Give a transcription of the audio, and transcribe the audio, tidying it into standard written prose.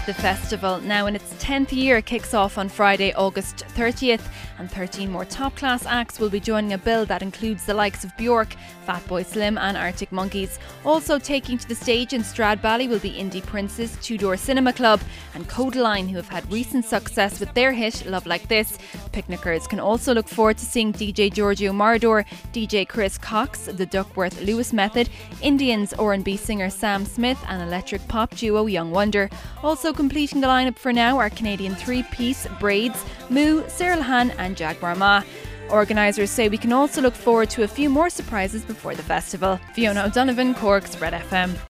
The festival, now in its 10th year, kicks off on Friday, August 30th, and 13 more top-class acts will be joining a bill that includes the likes of Bjork, Fatboy Slim and Arctic Monkeys. Also taking to the stage in Stradbally will be Indie Prince's Two Door Cinema Club and Codaline, who have had recent success with their hit Love Like This. Picnickers can also look forward to seeing DJ Giorgio Moroder, DJ Chris Cox, the Duckworth Lewis Method, Indians R&B singer Sam Smith and electric pop duo Young Wonder. Also completing the lineup for now are Canadian three-piece Braids, Moo, Cyril Han and Jaguar Ma. Organisers say we can also look forward to a few more surprises before the festival. Fiona O'Donovan, Cork's Red FM.